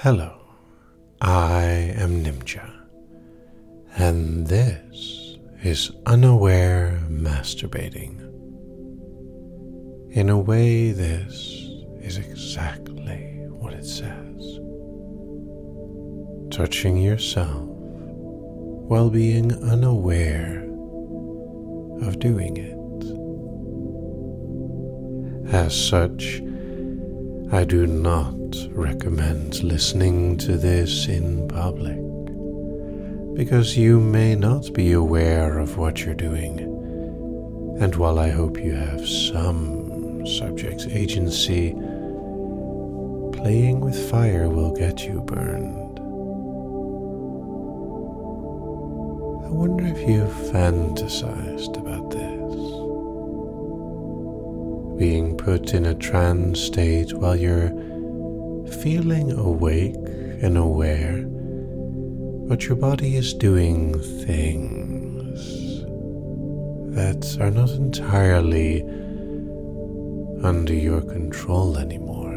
Hello, I am Nimja, and this is Unaware Masturbating. In a way, this is exactly what it says. Touching yourself while being unaware of doing it. As such, I do not recommend listening to this in public, because you may not be aware of what you're doing, and while I hope you have some subject agency, playing with fire will get you burned. I wonder if you've fantasized about this. Being put in a trance state while you're feeling awake and aware, but your body is doing things that are not entirely under your control anymore.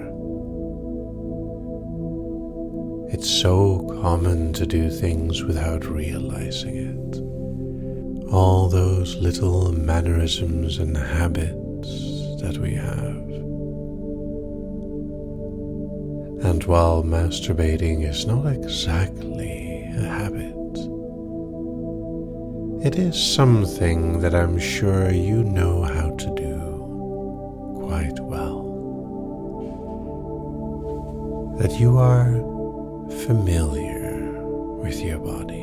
It's so common to do things without realizing it. All those little mannerisms and habits that we have. And while masturbating is not exactly a habit, it is something that I'm sure you know how to do quite well. That you are familiar with your body,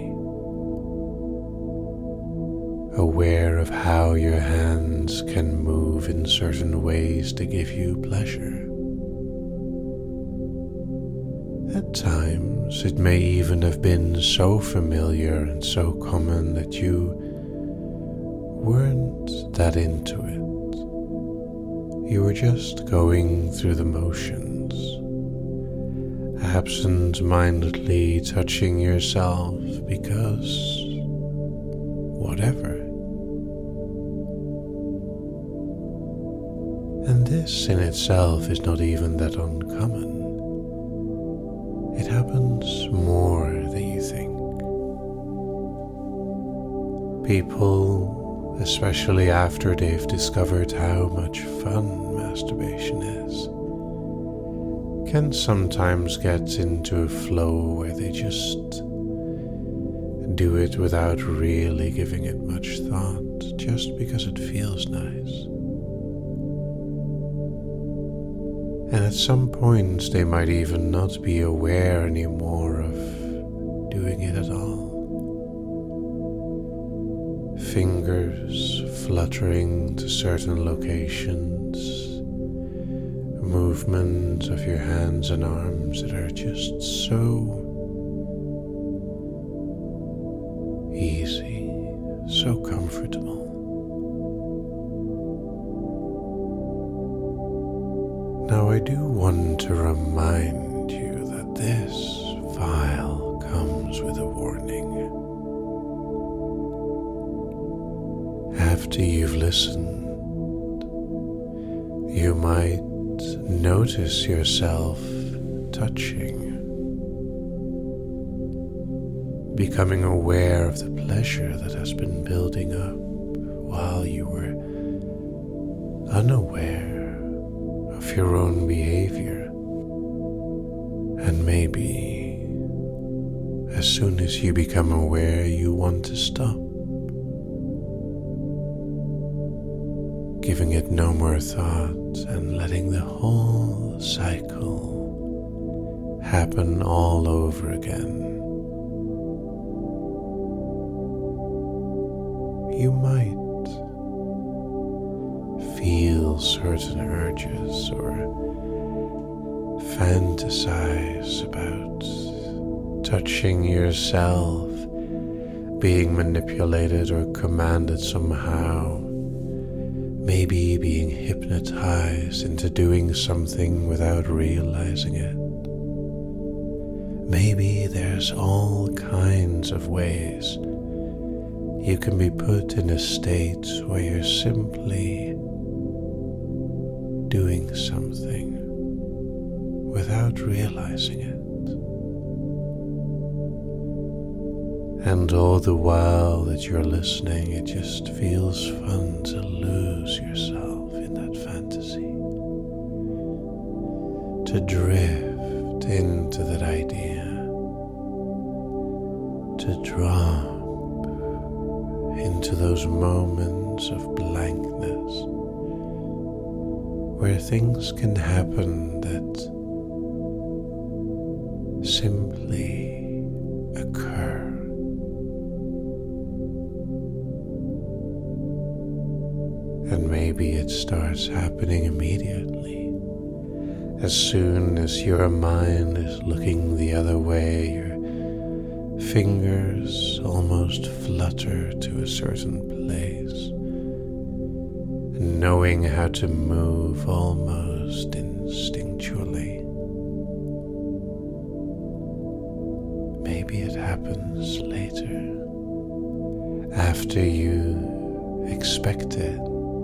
aware of how your hands can move in certain ways to give you pleasure. At times, it may even have been so familiar and so common that you weren't that into it. You were just going through the motions, absent-mindedly touching yourself because whatever. And this in itself is not even that uncommon. It happens more than you think. People, especially after they've discovered how much fun masturbation is, can sometimes get into a flow where they just do it without really giving it much thought, just because it feels nice. And at some point, they might even not be aware anymore of doing it at all. Fingers fluttering to certain locations, movement of your hands and arms that are just so easy, so comfortable. Now I do want to remind you that this file comes with a warning. After you've listened, you might notice yourself touching, becoming aware of the pleasure that has been building up while you were unaware of your own behavior, and maybe as soon as you become aware, you want to stop, giving it no more thought and letting the whole cycle happen all over again. You might feel certain urges or fantasize about touching yourself, being manipulated or commanded somehow, maybe being hypnotized into doing something without realizing it. Maybe there's all kinds of ways you can be put in a state where you're simply doing something without realizing it. And all the while that you're listening, it just feels fun to lose yourself in that fantasy, to drift into that idea, to drop into those moments of blankness where things can happen that simply occur. And maybe it starts happening immediately. As soon as your mind is looking the other way, your fingers almost flutter to a certain place, and knowing how to move almost instinctually. Maybe it happens later, after you expect it,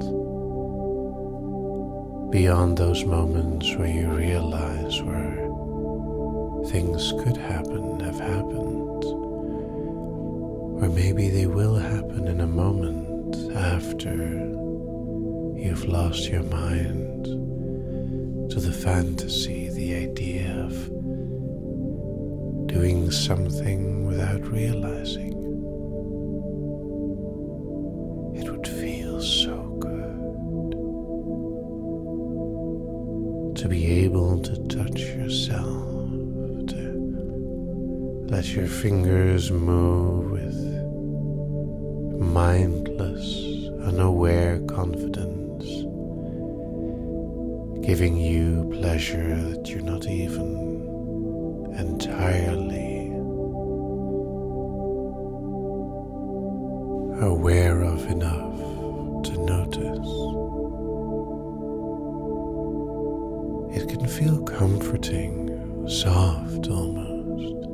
beyond those moments where you realize where things could happen, have happened, or maybe they will happen in a moment after you've lost your mind to the fantasy, the idea of doing something without realizing. It would feel so good to be able to touch yourself, to let your fingers move with mindless, unaware confidence, giving you pleasure that you're not even entirely aware of enough to notice. It can feel comforting, soft almost,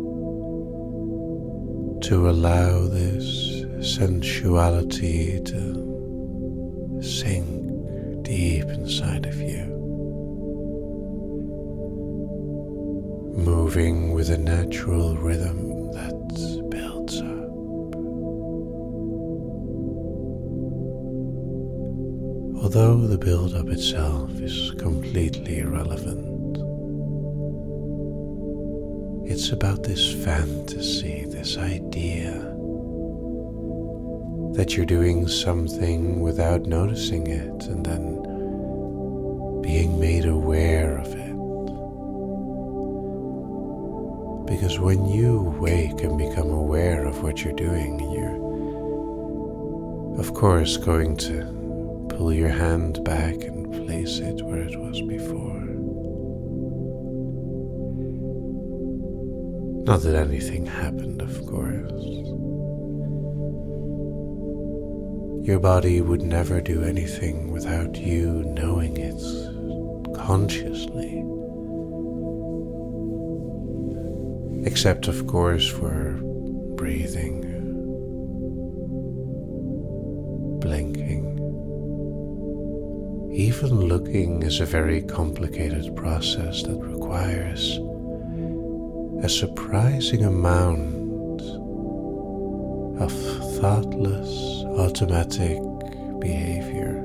to allow this sensuality to sink deep inside of you, moving with a natural rhythm that builds up. Although the build-up itself is completely irrelevant, it's about this fantasy, this idea that you're doing something without noticing it and then being made aware of it. Because when you wake and become aware of what you're doing, you're of course going to pull your hand back and place it where it was before. Not that anything happened, of course. Your body would never do anything without you knowing it consciously. Except, of course, for breathing, blinking. Even looking is a very complicated process that requires a surprising amount of thoughtless, automatic behavior.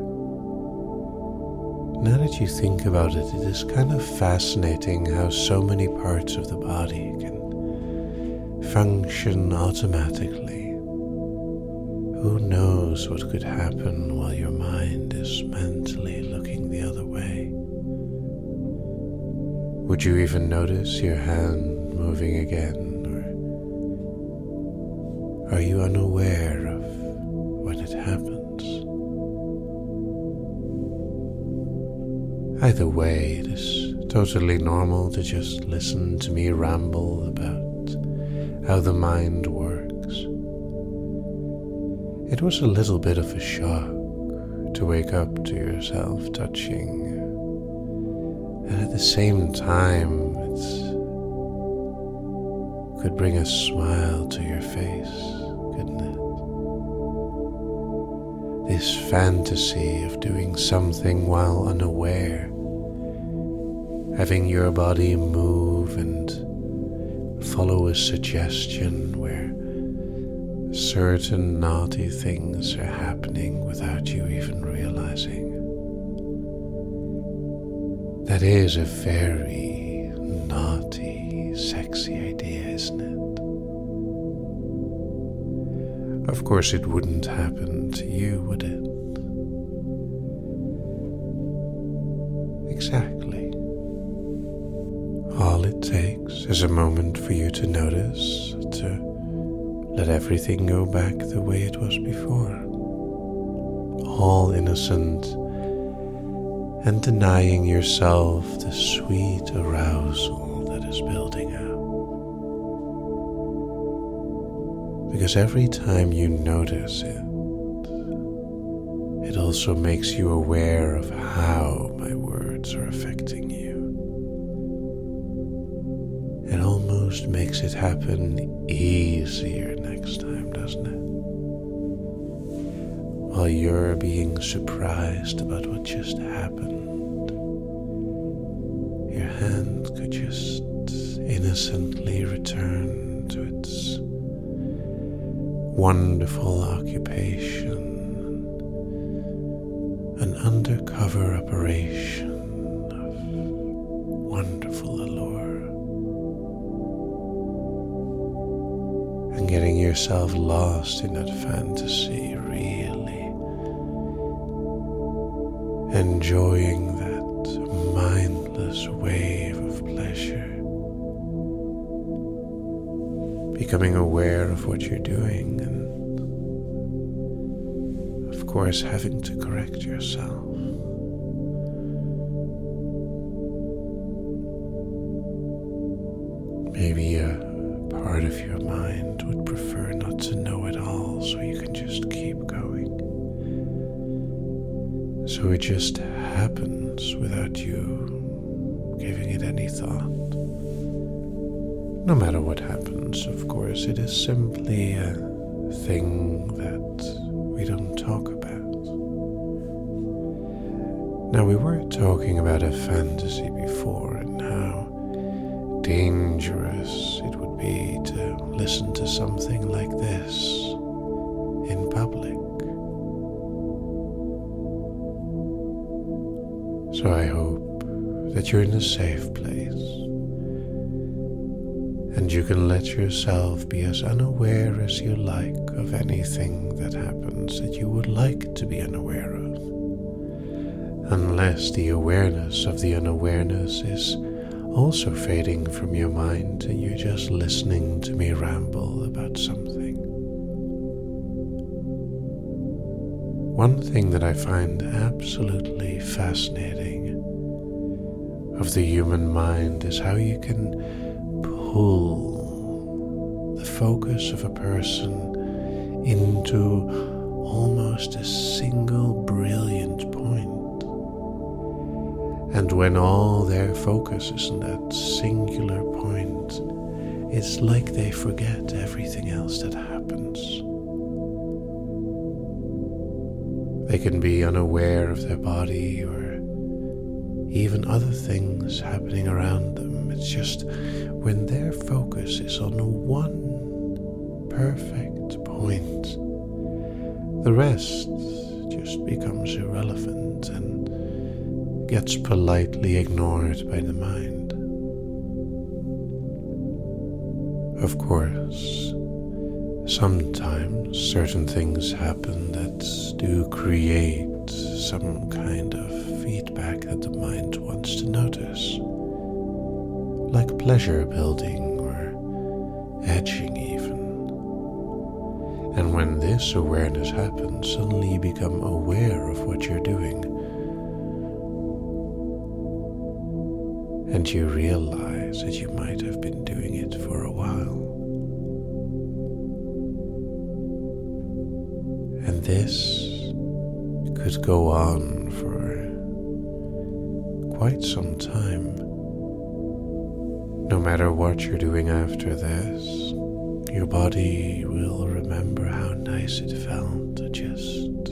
Now that you think about it, it is kind of fascinating how so many parts of the body can function automatically. Who knows what could happen while your mind is mentally looking the other way? Would you even notice your hand moving again, or are you unaware of when it happens? Either way, it is totally normal to just listen to me ramble about how the mind works. It was a little bit of a shock to wake up to yourself touching, and at the same time it could bring a smile to your face, couldn't it? This fantasy of doing something while unaware, having your body move and follow a suggestion where certain naughty things are happening without you even realizing. That is a very naughty, sexy idea, isn't it? Of course, it wouldn't happen to you, would it? Exactly. All it takes is a moment for you to notice, to let everything go back the way it was before. All innocent, and denying yourself the sweet arousal that is building up. Because every time you notice it, it also makes you aware of how my words are affecting you. It almost makes it happen easier next time, doesn't it? While you're being surprised about what just happened, your hand could just innocently return to its wonderful occupation, an undercover operation of wonderful allure, and getting yourself lost in that fantasy, really enjoying that mindless wave of pleasure, becoming aware of what you're doing, and of course having to correct yourself. Maybe a part of your mind would prefer not to know it all, so you can just keep going. So it just happens without you giving it any thought. No matter what happens, of course, it is simply a thing that we don't talk about. Now, we were talking about a fantasy before and how dangerous it would be to listen to something like this in public. So I hope that you're in a safe place and you can let yourself be as unaware as you like of anything that happens that you would like to be unaware of, unless the awareness of the unawareness is also fading from your mind and you're just listening to me ramble about something. One thing that I find absolutely fascinating of the human mind is how you can pull the focus of a person into almost a single brilliant point. And when all their focus is in that singular point, it's like they forget everything else that happens. They can be unaware of their body or even other things happening around them. It's just when their focus is on one perfect point, the rest just becomes irrelevant and gets politely ignored by the mind. Of course, sometimes certain things happen that do create some kind of feedback that the mind wants to notice, like pleasure building or edging even. And when this awareness happens, suddenly you become aware of what you're doing, and you realize that you might have been doing it for a while. And this could go on for quite some time. No matter what you're doing after this, your body will remember how nice it felt to just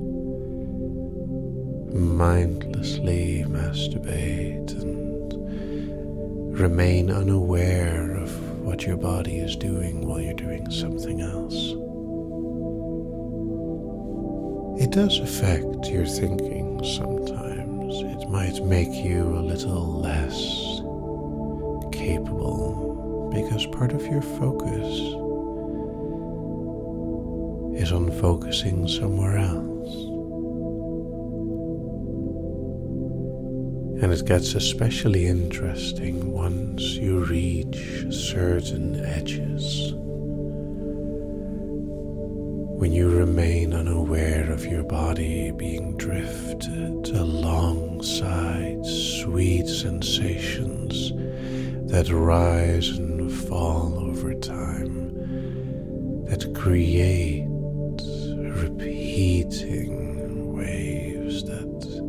mindlessly masturbate and remain unaware of what your body is doing while you're doing something else. It does affect your thinking sometimes. It might make you a little less capable because part of your focus is on focusing somewhere else. And it gets especially interesting once you reach certain edges, when you remain unaware of your body being drifted alongside sweet sensations that rise and fall over time, that create repeating waves that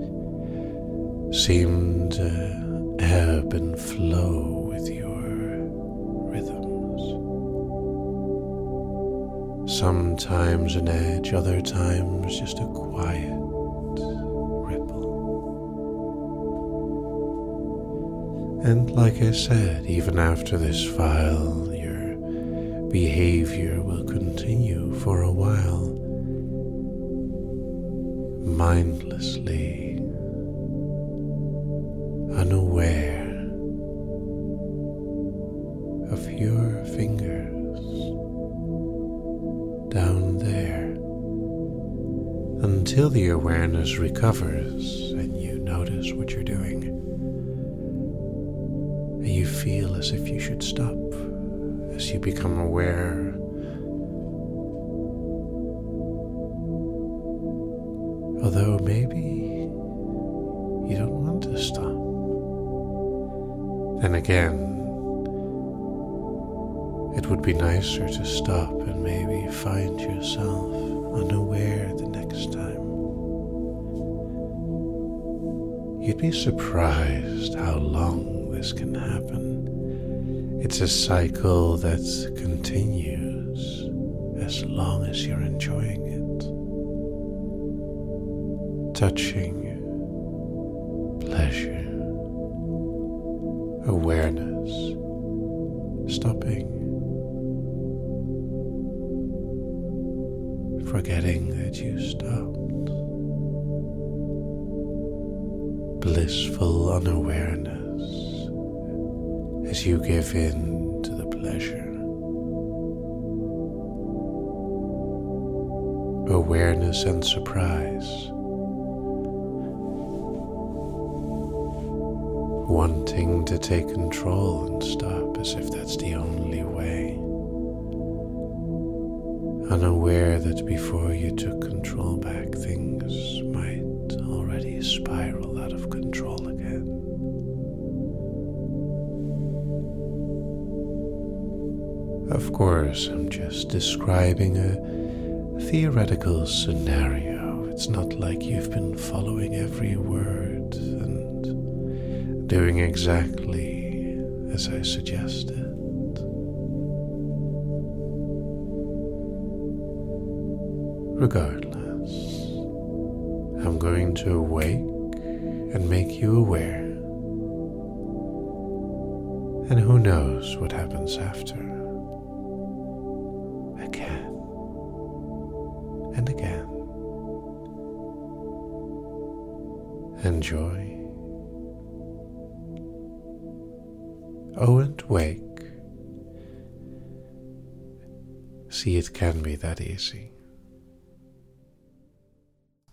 seem to ebb and flow with your rhythms. Sometimes an edge, other times just a quiet ripple. And like I said, even after this file, your behavior will continue for a while, mindlessly unaware of your fingers down there, until the awareness recovers and you notice what you're doing, and you feel as if you should stop as you become aware although maybe you don't want to stop. Then again, it would be nicer to stop and maybe find yourself unaware the next time. You'd be surprised how long this can happen. It's a cycle that continues as long as you're enjoying it. Touching, pleasure, awareness, stopping, forgetting that you stopped, blissful unawareness as you give in to the pleasure, awareness and surprise, wanting to take control and stop as if that's the only way, unaware that before you took control back, things might already spiral out of control again. Of course, I'm just describing a theoretical scenario. It's not like you've been following every word and doing exactly as I suggested. Regardless, I'm going to awake and make you aware. And who knows what happens after? Again and again. Enjoy. Oh, and wake. See, it can be that easy.